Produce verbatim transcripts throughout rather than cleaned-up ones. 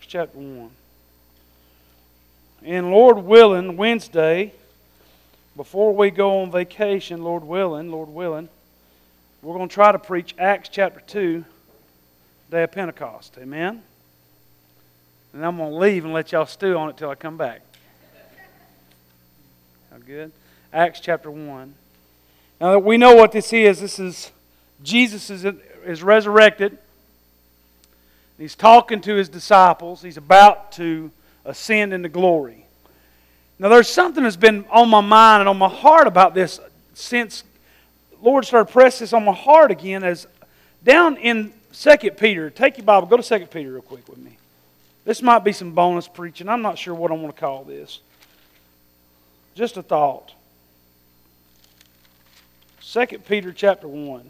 Acts chapter one. And Lord willing, Wednesday, before we go on vacation, Lord willing, Lord willing, we're going to try to preach Acts chapter two, day of Pentecost. Amen? And I'm going to leave and let y'all stew on it till I come back. How good? Acts chapter one. Now that we know what this is, this is Jesus is, is resurrected. He's talking to His disciples. He's about to ascend into glory. Now there's something that's been on my mind and on my heart about this since the Lord started pressing this on my heart again. As down in Second Peter, take your Bible, go to Second Peter real quick with me. This might be some bonus preaching. I'm not sure what I want to call this. Just a thought. Second Peter chapter one.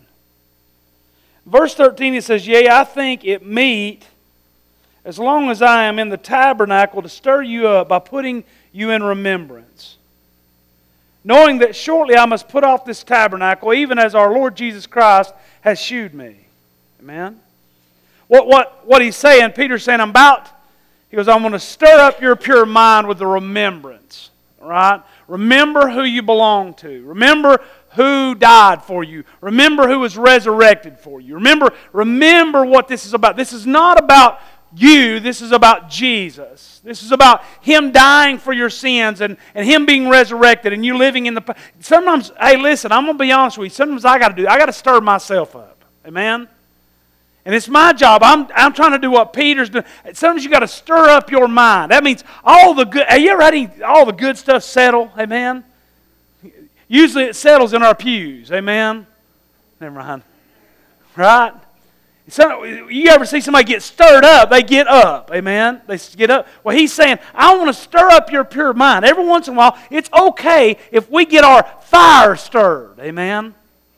Verse thirteen, it says, Yea, I think it meet, as long as I am in the tabernacle, to stir you up by putting you in remembrance. Knowing that shortly I must put off this tabernacle, even as our Lord Jesus Christ has shewed me. Amen? What, what, what he's saying, Peter's saying, I'm about, he goes, I'm going to stir up your pure mind with the remembrance. All right? Remember who you belong to. Remember who died for you. Remember who was resurrected for you. Remember, remember what this is about. This is not about you. This is about Jesus. This is about Him dying for your sins and, and Him being resurrected and you living in the... Sometimes, hey, listen, I'm going to be honest with you. Sometimes I got to do, I got to stir myself up. Amen? And it's my job. I'm, I'm trying to do what Peter's doing. Sometimes you got to stir up your mind. That means all the good... Have you ever had any, all the good stuff settle? Amen? Usually it settles in our pews. Amen? Never mind. Right? So, you ever see somebody get stirred up? They get up. Amen? They get up. Well, he's saying, I want to stir up your pure mind. Every once in a while, it's okay if we get our fire stirred. Amen?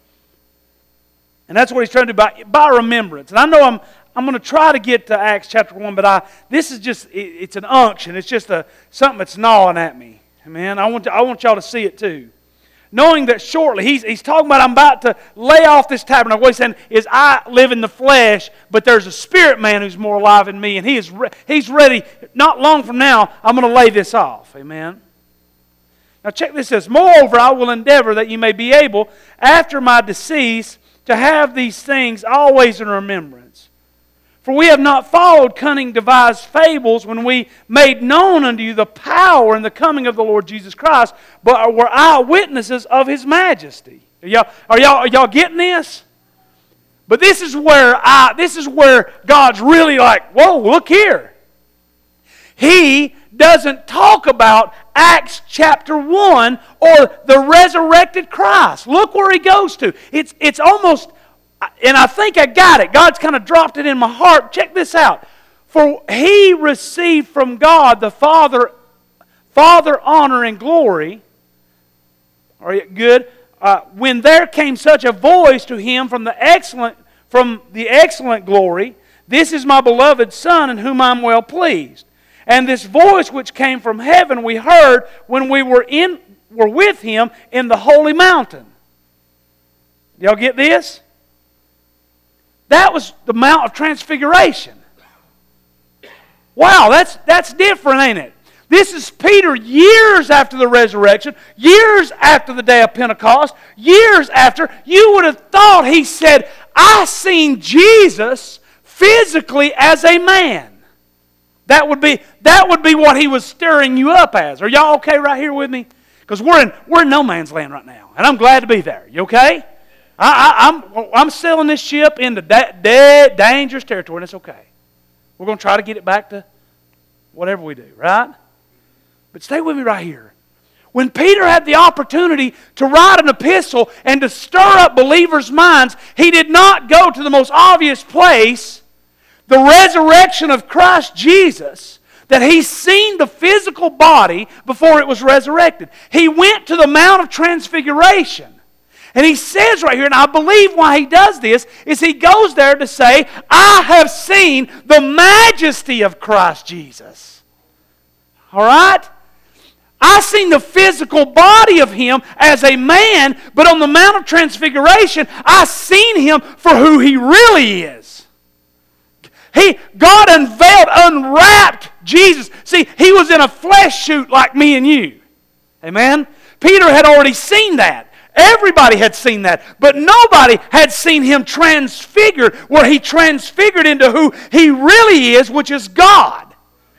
And that's what he's trying to do by, by remembrance. And I know I'm I'm going to try to get to Acts chapter one, but I this is just, it, it's an unction. It's just a something that's gnawing at me. Amen? I want to, I want y'all to see it too. Knowing that shortly, he's, he's talking about I'm about to lay off this tabernacle. What he's saying is I live in the flesh, but there's a spirit man who's more alive in me, and he is re- he's ready. Not long from now, I'm going to lay this off. Amen? Now check this out. Moreover, I will endeavor that you may be able, after my decease, to have these things always in remembrance. For we have not followed cunning devised fables when we made known unto you the power and the coming of the Lord Jesus Christ, but were eyewitnesses of His majesty. Are y'all, are y'all, are y'all getting this? But this is where I, this is where God's really like, whoa, look here. He doesn't talk about Acts chapter one or the resurrected Christ. Look where he goes to. It's, it's almost... And I think I got it. God's kind of dropped it in my heart. Check this out. For He received from God the Father, Father, honor, and glory. Are you good? Uh, when there came such a voice to Him from the excellent, from the excellent glory, this is my beloved Son, in whom I am well pleased. And this voice which came from heaven we heard when we were in were with Him in the holy mountain. Y'all get this? That was the Mount of Transfiguration. Wow, that's, that's different, ain't it? This is Peter years after the resurrection, years after the day of Pentecost, years after. You would have thought he said, I seen Jesus physically as a man. That would be, that would be what he was stirring you up as. Are y'all okay right here with me? Because we're in, we're in no man's land right now, and I'm glad to be there. You okay? I, I, I'm, I'm sailing this ship into da- dead, dangerous territory, and it's okay. We're going to try to get it back to whatever we do, right? But stay with me right here. When Peter had the opportunity to write an epistle and to stir up believers' minds, he did not go to the most obvious place, the resurrection of Christ Jesus, that he's seen the physical body before it was resurrected. He went to the Mount of Transfiguration. And he says right here, and I believe why he does this, is he goes there to say, I have seen the majesty of Christ Jesus. All right? I've seen the physical body of Him as a man, but on the Mount of Transfiguration, I've seen Him for who He really is. He, God unveiled, unwrapped Jesus. See, He was in a flesh suit like me and you. Amen? Peter had already seen that. Everybody had seen that. But nobody had seen Him transfigured, where He transfigured into who He really is, which is God.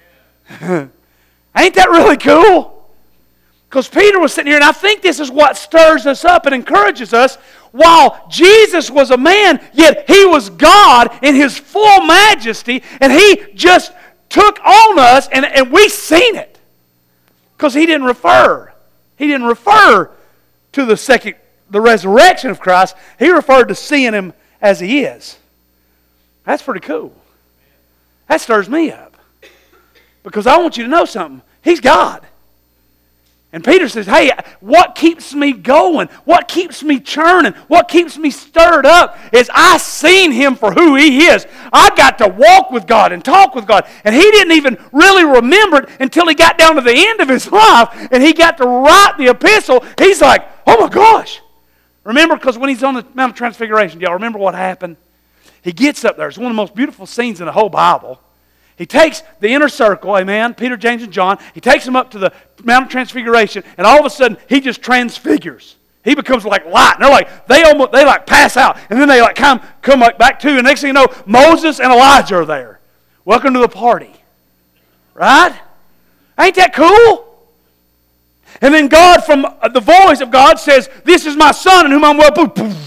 Ain't that really cool? Because Peter was sitting here, and I think this is what stirs us up and encourages us. While Jesus was a man, yet He was God in His full majesty, and He just took on us, and, and we seen it. Because He didn't refer. He didn't refer to the second, the resurrection of Christ. He referred to seeing Him as He is. That's pretty cool. That stirs me up. Because I want you to know something. He's God. And Peter says, hey, what keeps me going? What keeps me churning? What keeps me stirred up is I seen Him for who He is. I got to walk with God and talk with God. And he didn't even really remember it until he got down to the end of his life and he got to write the epistle. He's like, oh my gosh. Remember, because when he's on the Mount of Transfiguration, do y'all remember what happened? He gets up there. It's one of the most beautiful scenes in the whole Bible. He takes the inner circle, amen, Peter, James, and John. He takes them up to the Mount of Transfiguration, and all of a sudden, he just transfigures. He becomes like light. And they're like, they almost, they like pass out, and then they like come, come like back to, and next thing you know, Moses and Elijah are there. Welcome to the party. Right? Ain't that cool? And then God, from the voice of God, says, this is my son in whom I'm well pleased.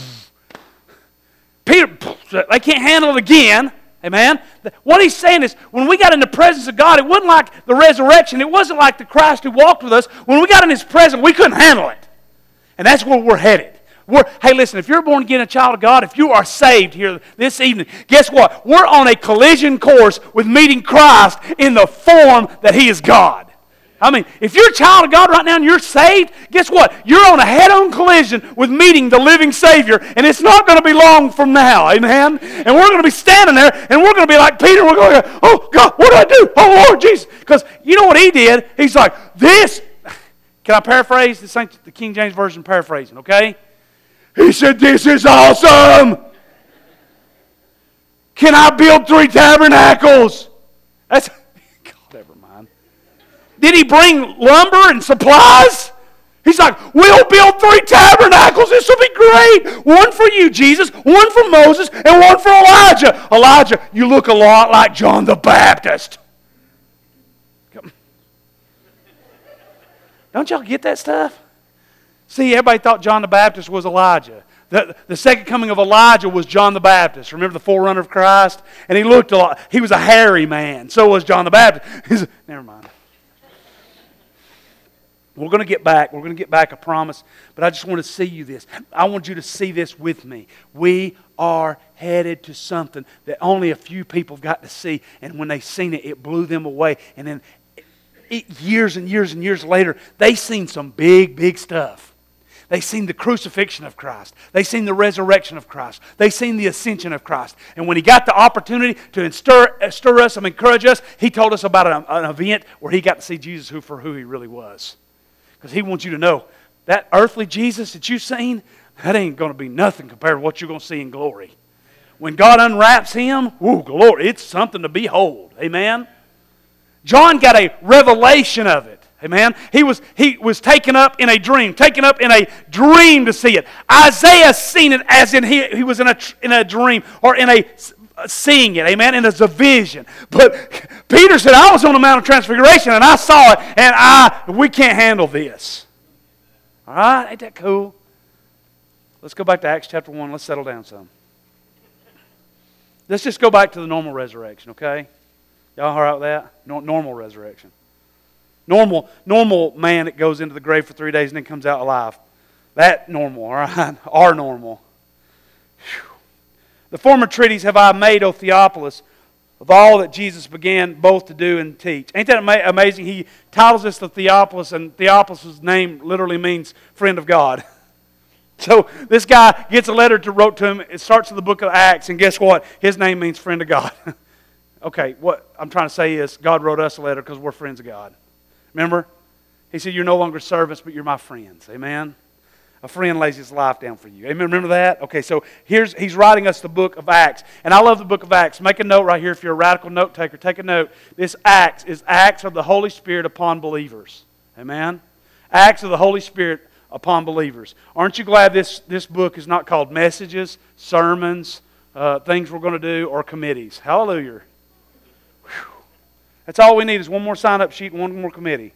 Peter, they can't handle it again. Amen? What he's saying is, when we got in the presence of God, it wasn't like the resurrection. It wasn't like the Christ who walked with us. When we got in His presence, we couldn't handle it. And that's where we're headed. We're, hey, listen, if you're born again a child of God, if you are saved here this evening, guess what? We're on a collision course with meeting Christ in the form that He is God. I mean, if you're a child of God right now and you're saved, guess what? You're on a head-on collision with meeting the living Savior, and it's not going to be long from now, amen? And we're going to be standing there, and we're going to be like Peter, we're going to go, oh, God, what do I do? Oh, Lord Jesus. Because you know what he did? He's like, this, can I paraphrase? This ain't the King James Version paraphrasing, okay? He said, this is awesome. Can I build three tabernacles? That's... Did he bring lumber and supplies? He's like, we'll build three tabernacles. This will be great. One for you, Jesus. One for Moses. And one for Elijah. Elijah, you look a lot like John the Baptist. Don't y'all get that stuff? See, everybody thought John the Baptist was Elijah. The, the second coming of Elijah was John the Baptist. Remember the forerunner of Christ? And he looked a lot. He was a hairy man. So was John the Baptist. He's, never mind. We're going to get back. We're going to get back, I promise. But I just want to see you this. I want you to see this with me. We are headed to something that only a few people got to see. And when they seen it, it blew them away. And then it, years and years and years later, they seen some big, big stuff. They seen the crucifixion of Christ. They seen the resurrection of Christ. They seen the ascension of Christ. And when He got the opportunity to stir, stir us and encourage us, He told us about an, an event where He got to see Jesus who, for who He really was. Because He wants you to know, that earthly Jesus that you've seen, that ain't going to be nothing compared to what you're going to see in glory. When God unwraps Him, whoo, glory, it's something to behold. Amen? John got a revelation of it. Amen? He was, he was taken up in a dream, taken up in a dream to see it. Isaiah seen it as in he, he was in a, in a dream or in a seeing it, amen, and it's a vision. But Peter said, I was on the Mount of Transfiguration and I saw it, and I we can't handle this. All right, ain't that cool? Let's go back to Acts chapter one. Let's settle down some. Let's just go back to the normal resurrection, okay? Y'all all right with that? No, normal resurrection. Normal, normal man that goes into the grave for three days and then comes out alive. That normal, all right? Our normal. Whew. The former treatise have I made, O Theophilus, of all that Jesus began both to do and teach. Ain't that ama- amazing? He titles us the Theophilus, and Theophilus' name literally means friend of God. So this guy gets a letter to wrote to him. It starts in the book of Acts, and guess what? His name means friend of God. Okay, what I'm trying to say is God wrote us a letter because we're friends of God. Remember? He said, you're no longer servants, but you're my friends. Amen? a friend lays his life down for you. Amen. Remember that? Okay, so here's he's writing us the book of Acts. And I love the book of Acts. Make a note right here if you're a radical note taker. Take a note. This Acts is Acts of the Holy Spirit upon believers. Amen. Acts of the Holy Spirit upon believers. Aren't you glad this, this book is not called messages, sermons, uh, things we're going to do, or committees? Hallelujah. Whew. That's all we need is one more sign-up sheet and one more committee.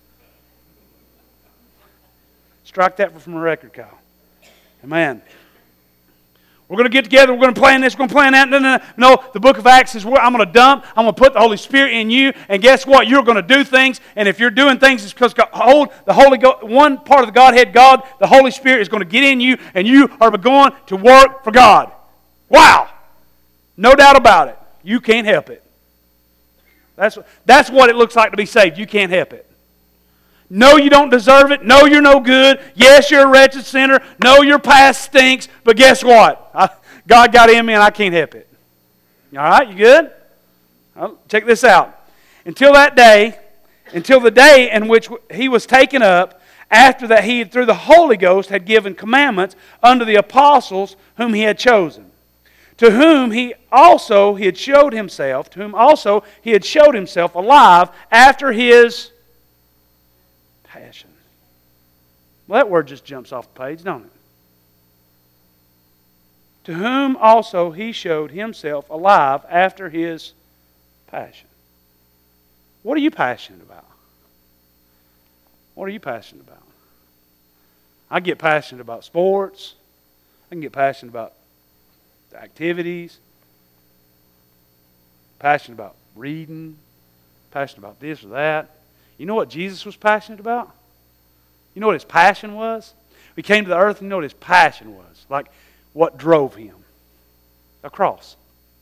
Strike that from a record, Kyle. Amen. We're going to get together. We're going to plan this. We're going to plan that. No, no, no. No, the book of Acts is where I'm going to dump. I'm going to put the Holy Spirit in you. And guess what? You're going to do things. And if you're doing things, it's because God, hold the Holy God, one part of the Godhead, God, the Holy Spirit is going to get in you, and you are going to work for God. Wow. No doubt about it. You can't help it. That's, that's what it looks like to be saved. You can't help it. No, you don't deserve it. No, you're no good. Yes, you're a wretched sinner. No, your past stinks. But guess what? I, God got in me and I can't help it. All right, you good? Well, check this out. Until that day, until the day in which he was taken up, after that he, through the Holy Ghost, had given commandments unto the apostles whom he had chosen, to whom he also he had showed himself, to whom also he had showed himself alive after his passion. Well, that word just jumps off the page, don't it? To whom also he showed himself alive after his passion. What are you passionate about? What are you passionate about? I get passionate about sports. I can get passionate about activities. Passionate about reading. Passionate about this or that. You know what Jesus was passionate about? You know what his passion was? He came to the earth and you know what his passion was? Like what drove him? A cross.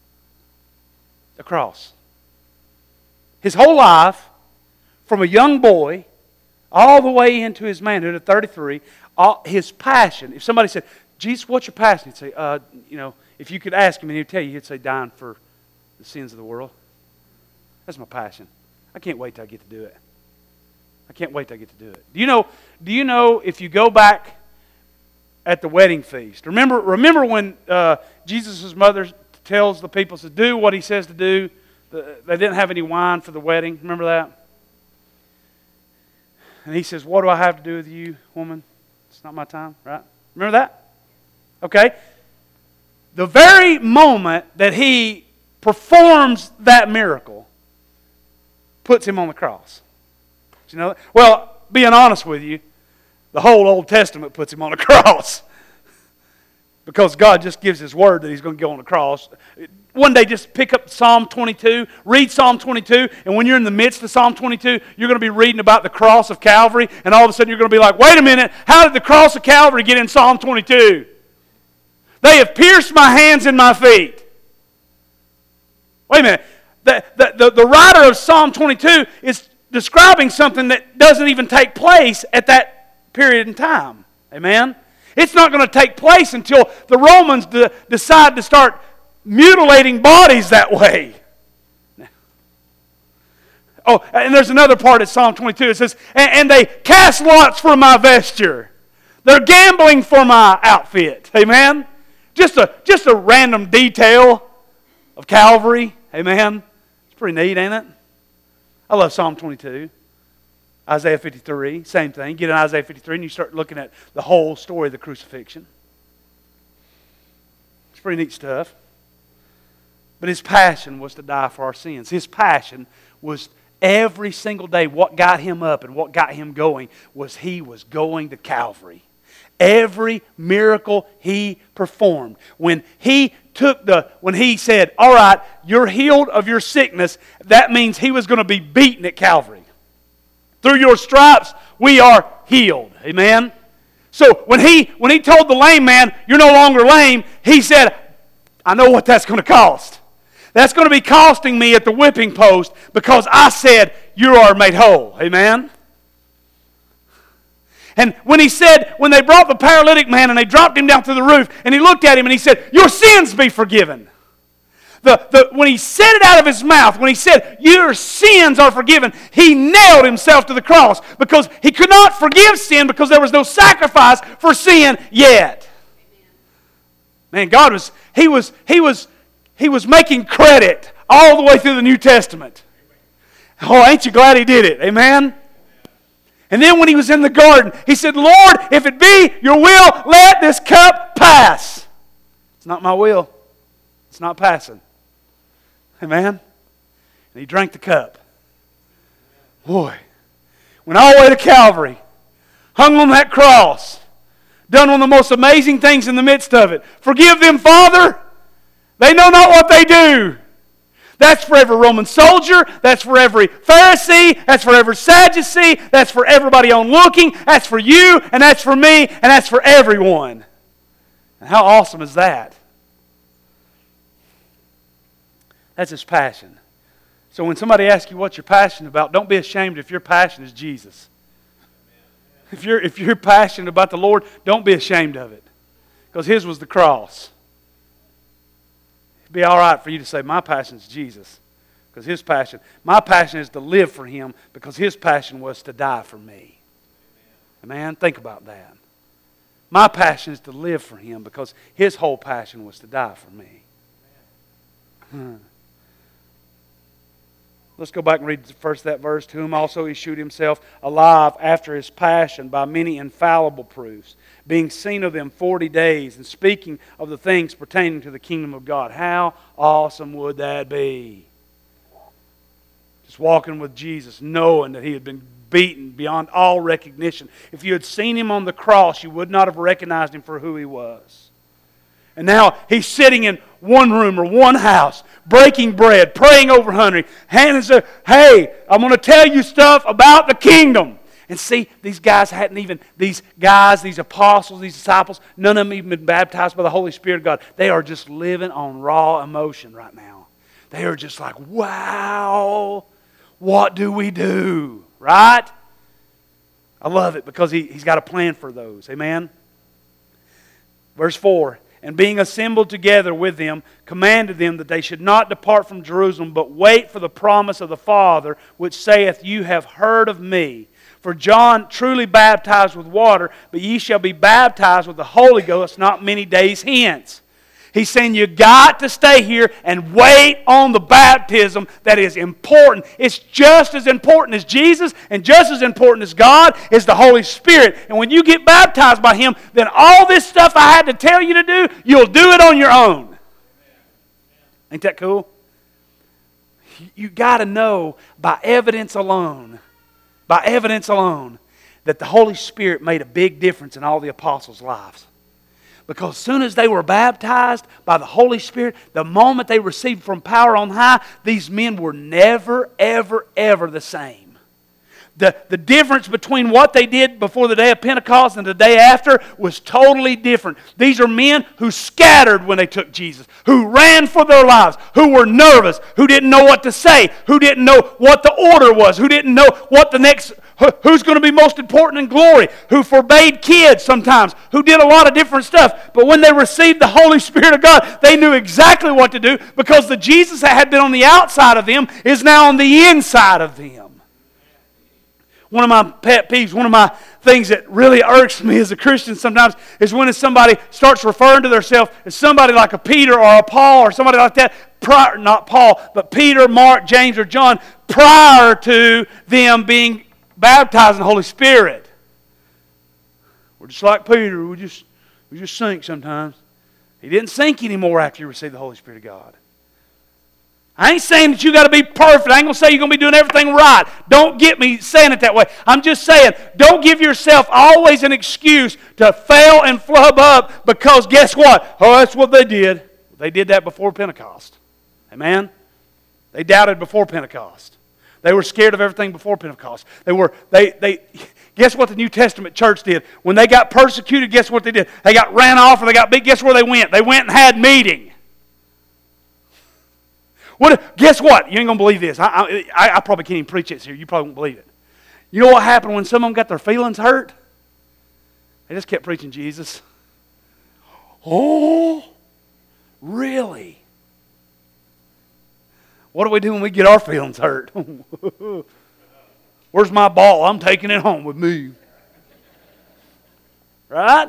A cross. His whole life, from a young boy all the way into his manhood at thirty-three, all, his passion. If somebody said, Jesus, what's your passion? He'd say, uh, you know, if you could ask him and he'd tell you, he'd say, dying for the sins of the world. That's my passion. I can't wait till I get to do it. I can't wait till I get to do it. Do you know, do you know if you go back at the wedding feast, remember, remember when uh, Jesus' mother tells the people to do what he says to do? The, they didn't have any wine for the wedding. Remember that? And he says, what do I have to do with you, woman? It's not my time, right? Remember that? Okay. The very moment that he performs that miracle puts him on the cross. You know, well, being honest with you, the whole Old Testament puts him on the cross. Because God just gives His word that He's going to go on the cross. One day just pick up Psalm twenty-two, read Psalm twenty-two, and when you're in the midst of Psalm twenty-two, you're going to be reading about the cross of Calvary, and all of a sudden you're going to be like, wait a minute, how did the cross of Calvary get in Psalm twenty-two? They have pierced my hands and my feet. Wait a minute. The, the, the, the writer of Psalm twenty-two is describing something that doesn't even take place at that period in time. Amen? It's not going to take place until the Romans de- decide to start mutilating bodies that way. Oh, and there's another part of Psalm twenty-two. It says, and, and they cast lots for my vesture. They're gambling for my outfit. Amen? Just a, just a random detail of Calvary. Amen? It's pretty neat, ain't it? I love Psalm twenty-two. Isaiah fifty-three, same thing. Get in Isaiah fifty-three and you start looking at the whole story of the crucifixion. It's pretty neat stuff. But his passion was to die for our sins. His passion was every single day. What got him up and what got him going was he was going to Calvary. Every miracle he performed. When he took the, when he said, all right, you're healed of your sickness, that means he was going to be beaten at Calvary. Through your stripes, we are healed. Amen? So when he, when he told the lame man, you're no longer lame, he said, I know what that's going to cost. That's going to be costing me at the whipping post because I said, you are made whole. Amen? And when he said, when they brought the paralytic man and they dropped him down through the roof, and he looked at him and he said, your sins be forgiven. the, the, when He said it out of His mouth, when He said, your sins are forgiven, He nailed Himself to the cross because He could not forgive sin because there was no sacrifice for sin yet. Man, God was, He was, He was, He was making credit all the way through the New Testament. Oh, ain't you glad He did it? Amen? And then when He was in the garden, He said, Lord, if it be your will, let this cup pass. It's not my will. It's not passing. Amen? And He drank the cup. Boy, went all the way to Calvary, hung on that cross, done one of the most amazing things in the midst of it. Forgive them, Father. They know not what they do. That's for every Roman soldier. That's for every Pharisee. That's for every Sadducee. That's for everybody on looking. That's for you, and that's for me, and that's for everyone. And how awesome is that? That's His passion. So when somebody asks you what you're passionate about, don't be ashamed if your passion is Jesus. If you're, if you're passionate about the Lord, don't be ashamed of it. Because His was the cross. It'd be all right for you to say, my passion is Jesus. Because His passion, my passion is to live for Him because His passion was to die for me. Amen? Think about that. My passion is to live for Him because His whole passion was to die for me. Hmm. Let's go back and read first that verse. To whom also He shewed Himself alive after His passion by many infallible proofs, being seen of them forty days, and speaking of the things pertaining to the kingdom of God. How awesome would that be? Just walking with Jesus, knowing that He had been beaten beyond all recognition. If you had seen Him on the cross, you would not have recognized Him for who He was. And now He's sitting in one room or one house, breaking bread, praying over hungry. Hands are, hey, I'm going to tell you stuff about the kingdom. And see, these guys hadn't even, these guys, these apostles, these disciples, none of them even been baptized by the Holy Spirit of God. They are just living on raw emotion right now. They are just like, wow, what do we do? Right? I love it because he, He's got a plan for those. Amen? Verse four. And being assembled together with them, commanded them that they should not depart from Jerusalem, but wait for the promise of the Father, which saith, you have heard of me. For John truly baptized with water, but ye shall be baptized with the Holy Ghost not many days hence. He's saying you got to stay here and wait on the baptism that is important. It's just as important as Jesus and just as important as God is the Holy Spirit. And when you get baptized by Him, then all this stuff I had to tell you to do, you'll do it on your own. Ain't that cool? You got to know by evidence alone, by evidence alone, that the Holy Spirit made a big difference in all the apostles' lives. Because as soon as they were baptized by the Holy Spirit, the moment they received from power on high, these men were never, ever, ever the same. The, the difference between what they did before the day of Pentecost and the day after was totally different. These are men who scattered when they took Jesus, who ran for their lives, who were nervous, who didn't know what to say, who didn't know what the order was, who didn't know what the next... Who's going to be most important in glory? Who forbade kids sometimes? Who did a lot of different stuff? But when they received the Holy Spirit of God, they knew exactly what to do because the Jesus that had been on the outside of them is now on the inside of them. One of my pet peeves, one of my things that really irks me as a Christian sometimes is when somebody starts referring to themselves as somebody like a Peter or a Paul or somebody like that, prior, not Paul, but Peter, Mark, James, or John, prior to them being baptized in the Holy Spirit. We're just like Peter. We just, we just sink sometimes. He didn't sink anymore after he received the Holy Spirit of God. I ain't saying that you got to be perfect. I ain't going to say you're going to be doing everything right. Don't get me saying it that way. I'm just saying, don't give yourself always an excuse to fail and flub up because guess what? Oh, that's what they did. They did that before Pentecost. Amen? They doubted before Pentecost. They were scared of everything before Pentecost. They were, they, they, guess what the New Testament church did? When they got persecuted, guess what they did? They got ran off or they got beat. Guess where they went? They went and had meeting. What? Guess what? You ain't going to believe this. I, I, I probably can't even preach this here. You probably won't believe it. You know what happened when some of them got their feelings hurt? They just kept preaching Jesus. Oh, really? What do we do when we get our feelings hurt? Where's my ball? I'm taking it home with me. Right?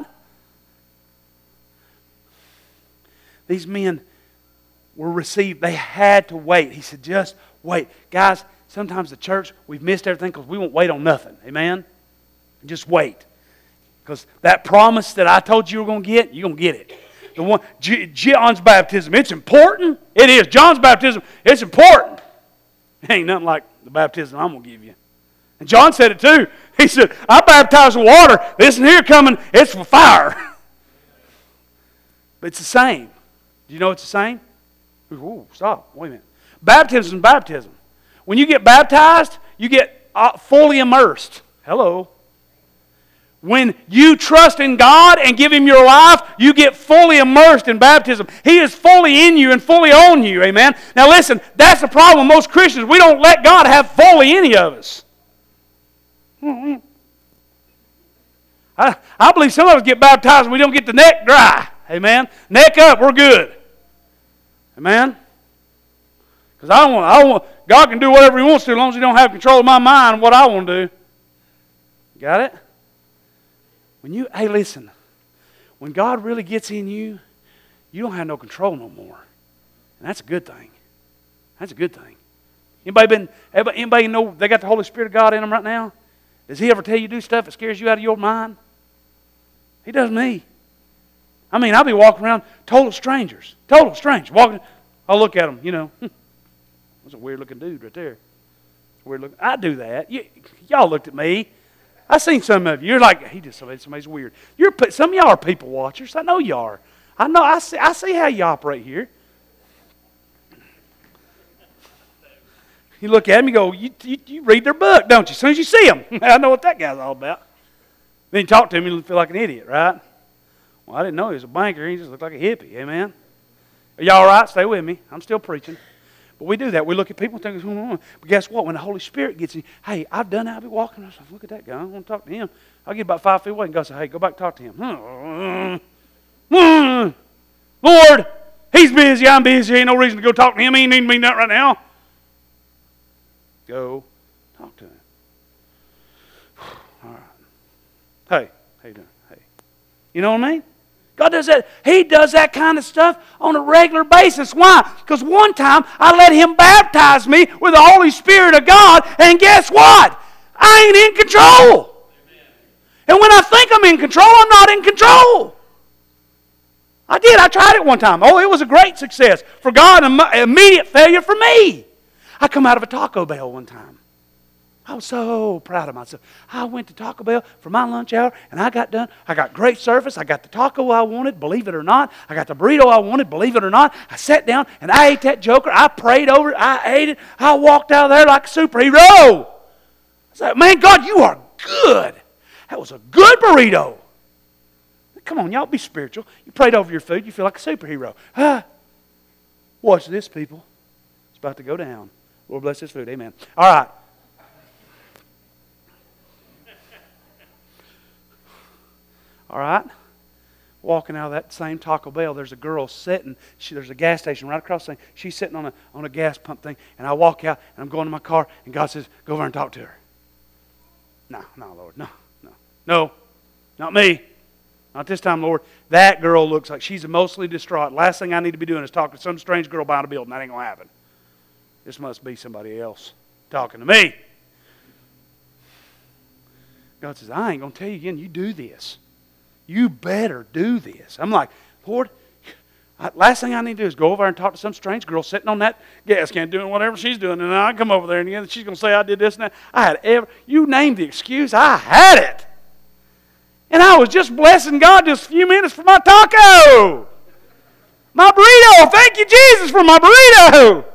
These men were received. They had to wait. He said, just wait. Guys, sometimes the church, we've missed everything because we won't wait on nothing. Amen? Just wait. Because that promise that I told you you were going to get, you're going to get it. The one, John's baptism, it's important. It is. John's baptism, it's important. It ain't nothing like the baptism I'm going to give you. And John said it too. He said, I baptize with water. This one here coming, it's for fire. But it's the same. Do you know it's the same? Ooh, stop. Wait a minute. Baptism is baptism. When you get baptized, you get fully immersed. Hello. When you trust in God and give Him your life, you get fully immersed in baptism. He is fully in you and fully on you. Amen. Now listen, that's the problem with most Christians. We don't let God have fully any of us. I, I believe some of us get baptized and we don't get the neck dry. Amen. Neck up, we're good. Amen. Because I want, I want, God can do whatever He wants to as long as He don't have control of my mind and what I want to do. Got it? When you, hey, listen. When God really gets in you, you don't have no control no more, and that's a good thing. That's a good thing. Anybody been? Anybody know they got the Holy Spirit of God in them right now? Does He ever tell you to do stuff that scares you out of your mind? He does me. I mean, I'll be walking around total strangers, total strangers walking. I'll look at them, you know. That's a weird looking dude right there. Weird looking. I do that. You, y'all looked at me. I seen some of you. You're like, he just somebody, somebody's weird. You're some of y'all are people watchers. I know you are. I know. I see. I see how you operate here. You look at him, you go, you, you, you read their book, don't you? As soon as you see him, I know what that guy's all about. Then you talk to him, you feel like an idiot, right? Well, I didn't know he was a banker. He just looked like a hippie. Amen. Are y'all all right? Stay with me. I'm still preaching. But we do that. We look at people and think, hmm. But guess what? When the Holy Spirit gets in, hey, I've done that. I'll be walking. I say, look at that guy. I want to talk to him. I'll get about five feet away and God say, hey, go back and talk to him. Lord, he's busy. I'm busy. Ain't no reason to go talk to him. He ain't need me nothing right now. Go talk to him. All right. Hey, how you doing? Hey. You know what I mean? God does that. He does that kind of stuff on a regular basis. Why? Because one time I let Him baptize me with the Holy Spirit of God, and guess what? I ain't in control. Amen. And when I think I'm in control, I'm not in control. I did. I tried it one time. Oh, it was a great success for God and immediate failure for me. I come out of a Taco Bell one time. I was so proud of myself. I went to Taco Bell for my lunch hour, and I got done. I got great service. I got the taco I wanted, believe it or not. I got the burrito I wanted, believe it or not. I sat down, and I ate that joker. I prayed over it. I ate it. I walked out of there like a superhero. I said, man, God, you are good. That was a good burrito. Come on, y'all, be spiritual. You prayed over your food. You feel like a superhero. Ah. Watch this, people. It's about to go down. Lord bless this food. Amen. All right. All right? Walking out of that same Taco Bell, there's a girl sitting. She, there's a gas station right across the thing. She's sitting on a, on a gas pump thing. And I walk out, and I'm going to my car, and God says, go over and talk to her. No, no, Lord. No, no. No, not me. Not this time, Lord. That girl looks like she's emotionally distraught. Last thing I need to be doing is talking to some strange girl behind a building. That ain't going to happen. This must be somebody else talking to me. God says, I ain't going to tell you again. You do this. You better do this. I'm like, Lord, last thing I need to do is go over there and talk to some strange girl sitting on that gas can doing whatever she's doing. And I come over there and again, she's going to say I did this and that. I had ever, you named the excuse. I had it. And I was just blessing God just a few minutes for my taco. My burrito. Thank you, Jesus, for my burrito.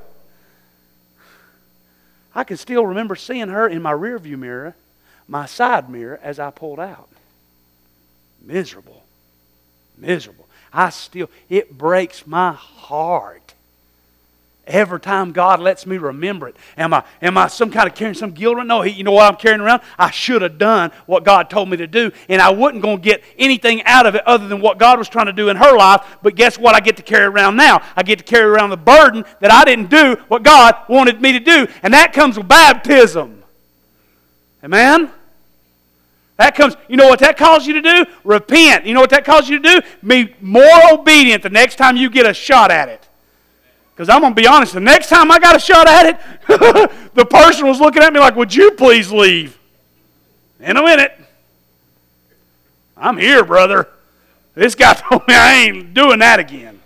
I can still remember seeing her in my rearview mirror, my side mirror, as I pulled out. Miserable. Miserable. I still, it breaks my heart. Every time God lets me remember it. Am I, am I some kind of carrying some guilt around? No, you know what I'm carrying around? I should have done what God told me to do, and I wasn't going to get anything out of it other than what God was trying to do in her life. But guess what I get to carry around now? I get to carry around the burden that I didn't do what God wanted me to do, and that comes with baptism. Amen? That comes, you know what that calls you to do? Repent. You know what that calls you to do? Be more obedient the next time you get a shot at it. Because I'm going to be honest, the next time I got a shot at it, the person was looking at me like, would you please leave? In a minute. I'm here, brother. This guy told me I ain't doing that again.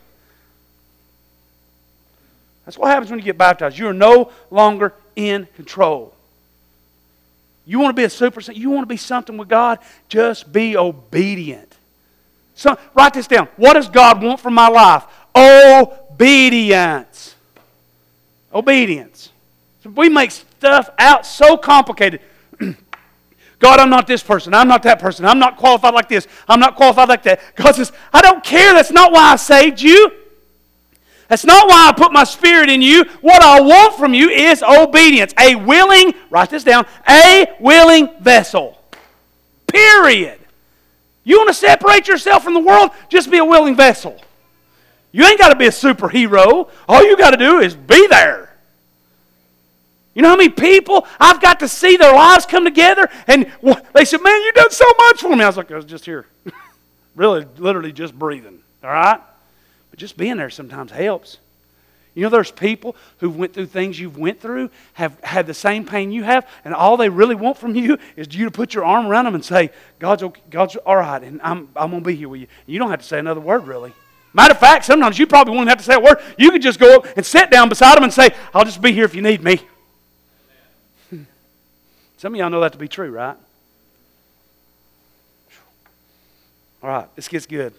That's what happens when you get baptized. You are no longer in control. You want to be a super saint? You want to be something with God? Just be obedient. So, write this down. What does God want from my life? Obedience. Obedience. So we make stuff out so complicated. God, I'm not this person. I'm not that person. I'm not qualified like this. I'm not qualified like that. God says, I don't care. That's not why I saved you. That's not why I put my Spirit in you. What I want from you is obedience. A willing, write this down, a willing vessel. Period. You want to separate yourself from the world? Just be a willing vessel. You ain't got to be a superhero. All you got to do is be there. You know how many people I've got to see their lives come together? And they said, man, you've done so much for me. I was like, I was just here. Really, literally just breathing. All right? But just being there sometimes helps. You know, there's people who went through things you've went through, have had the same pain you have, and all they really want from you is you to put your arm around them and say, God's okay, God's all right, and I'm, I'm going to be here with you. You don't have to say another word, really. Matter of fact, sometimes you probably won't have to say a word. You could just go up and sit down beside them and say, I'll just be here if you need me. Some of y'all know that to be true, right? All right, this gets good.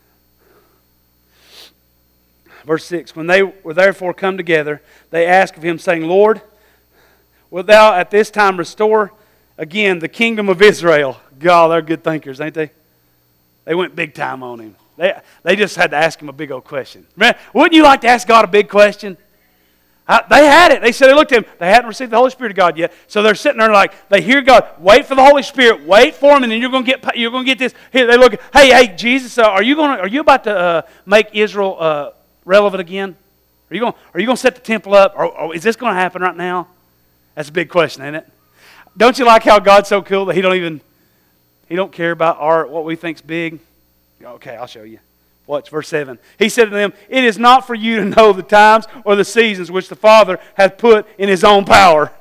Verse six, when they were therefore come together, they asked of him, saying, Lord, wilt thou at this time restore again the kingdom of Israel? God, they're good thinkers, ain't they? They went big time on him. They, they just had to ask him a big old question. Man, wouldn't you like to ask God a big question? I, they had it. They said they looked at him. They hadn't received the Holy Spirit of God yet. So they're sitting there like, they hear God. Wait for the Holy Spirit. Wait for him, and then you're going to get you're going to get this. Here, they look. Hey, hey, Jesus, uh, are you going? Are you about to uh, make Israel uh, relevant again? Are you going? Are you going to set the temple up? Or, or is this going to happen right now? That's a big question, ain't it? Don't you like how God's so cool that He don't even He don't care about our what we think's big? Okay, I'll show you. Watch verse seven. He said to them, it is not for you to know the times or the seasons which the Father hath put in His own power.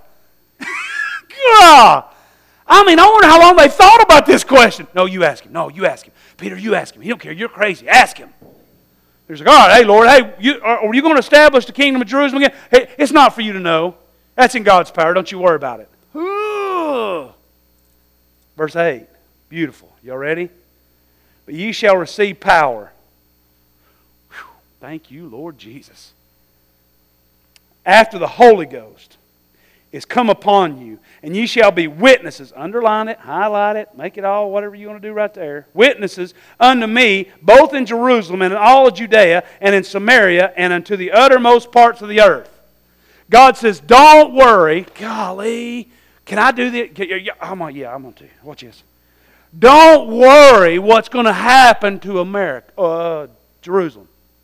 God! I mean, I wonder how long they thought about this question. No, you ask him. No, you ask him. Peter, you ask him. He don't care. You're crazy. Ask him. He's like, all right, hey, Lord, hey, you, are, are you going to establish the kingdom of Jerusalem again? Hey, it's not for you to know. That's in God's power. Don't you worry about it. Ooh. Verse eight. Beautiful. Y'all ready? But ye shall receive power. Whew. Thank you, Lord Jesus. After the Holy Ghost is come upon you, and ye shall be witnesses. Underline it, highlight it, make it all whatever you want to do right there. Witnesses unto me, both in Jerusalem and in all of Judea and in Samaria and unto the uttermost parts of the earth. God says, don't worry. Golly, can I do this? I'm on, yeah, I'm on to. Watch this. Don't worry what's going to happen to America, uh, Jerusalem.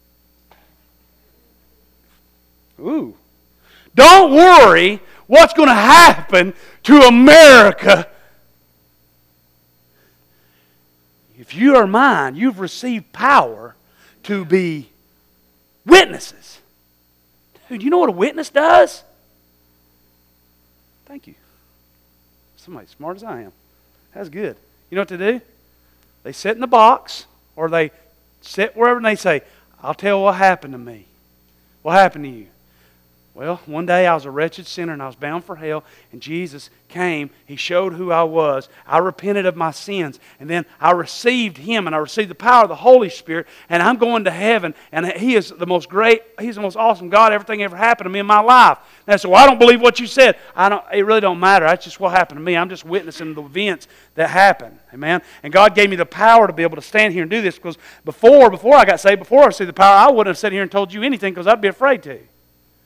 Ooh. Don't worry what's going to happen to America. If you are mine, you've received power to be witnesses. Dude, you know what a witness does? Thank you. Somebody as smart as I am. That's good. You know what they do? They sit in the box, or they sit wherever, and they say, I'll tell what happened to me. What happened to you? Well, one day I was a wretched sinner and I was bound for hell, and Jesus came. He showed who I was. I repented of my sins, and then I received Him, and I received the power of the Holy Spirit, and I'm going to heaven, and He is the most great, He's the most awesome God. Everything ever happened to me in my life. And I said, well, I don't believe what you said. I don't. It really don't matter. That's just what happened to me. I'm just witnessing the events that happened. Amen? And God gave me the power to be able to stand here and do this, because before, before I got saved, before I received the power, I wouldn't have sat here and told you anything because I'd be afraid to.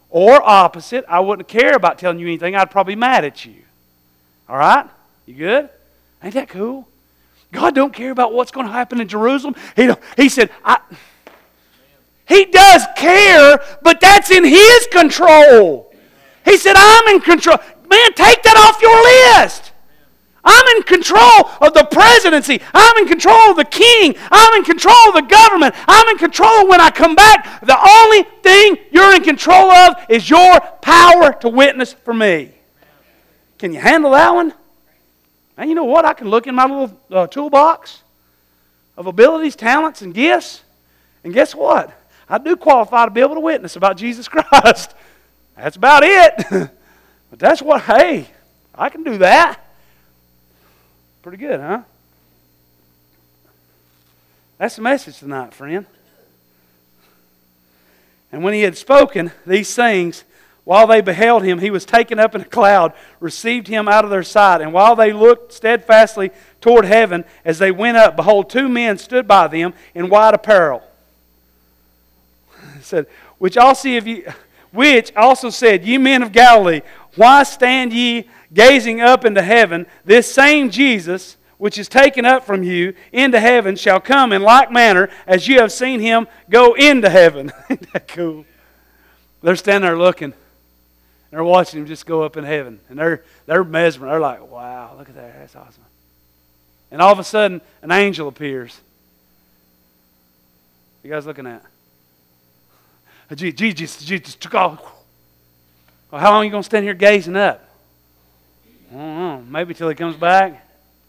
Or opposite, I wouldn't care about telling you anything. I'd probably be mad at you. All right? You good? Ain't that cool? God don't care about what's going to happen in Jerusalem. He, don't, he said, I, He does care, but that's in His control. He said, I'm in control. Man, take that off your list. I'm in control of the presidency. I'm in control of the king. I'm in control of the government. I'm in control when I come back. The only thing you're in control of is your power to witness for me. Can you handle that one? And you know what? I can look in my little uh, toolbox of abilities, talents, and gifts. And guess what? I do qualify to be able to witness about Jesus Christ. That's about it. But that's what, hey, I can do that. Pretty good, huh? That's the message tonight, friend. And when he had spoken these things, while they beheld him, he was taken up in a cloud, received him out of their sight. And while they looked steadfastly toward heaven, as they went up, behold, two men stood by them in white apparel. It said, which also, of you, which also said, Ye men of Galilee, why stand ye gazing up into heaven? This same Jesus, which is taken up from you into heaven, shall come in like manner as you have seen him go into heaven. Isn't that cool? They're standing there looking. They're watching him just go up in heaven. And they're, they're mesmerized. They're like, wow, look at that. That's awesome. And all of a sudden, an angel appears. You guys looking at? Jesus, Jesus took off. Well, how long are you going to stand here gazing up? I don't know. Maybe till he comes back.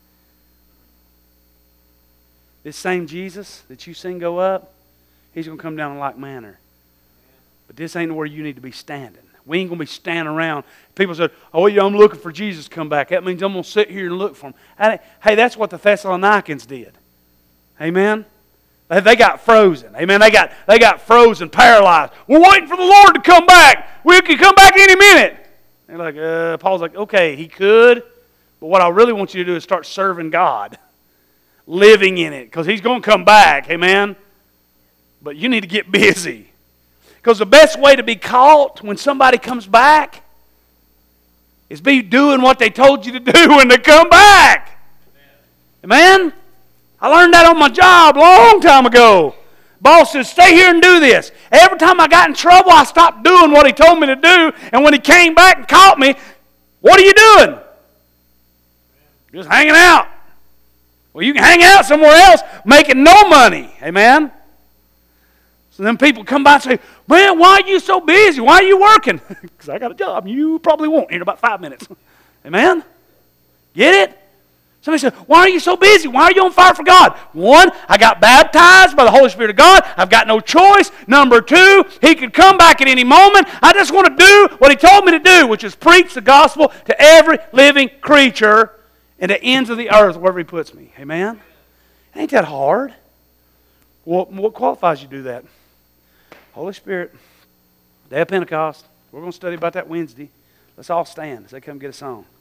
This same Jesus that you seen go up, he's going to come down in like manner. But this ain't where you need to be standing. We ain't going to be standing around. People said, oh, yeah, I'm looking for Jesus to come back. That means I'm going to sit here and look for him. Hey, that's what the Thessalonians did. Amen? They got frozen. Amen? They got, they got frozen, paralyzed. We're waiting for the Lord to come back. We can come back any minute. They're like, uh, Paul's like, okay, he could. But what I really want you to do is start serving God. Living in it. Because he's going to come back. Amen? But you need to get busy. Because the best way to be caught when somebody comes back is be doing what they told you to do when they come back. Amen? I learned that on my job a long time ago. Boss says, stay here and do this. Every time I got in trouble, I stopped doing what he told me to do. And when he came back and caught me, what are you doing? Just hanging out. Well, you can hang out somewhere else making no money. Amen? So then people come by and say, man, why are you so busy? Why are you working? Because I got a job. You probably won't here in about five minutes. Amen? Get it? Somebody said, why are you so busy? Why are you on fire for God? One, I got baptized by the Holy Spirit of God. I've got no choice. Number two, he could come back at any moment. I just want to do what he told me to do, which is preach the gospel to every living creature and to ends of the earth, wherever he puts me. Amen? Ain't that hard? What, what qualifies you to do that? Holy Spirit, Day of Pentecost. We're going to study about that Wednesday. Let's all stand as they come get a song.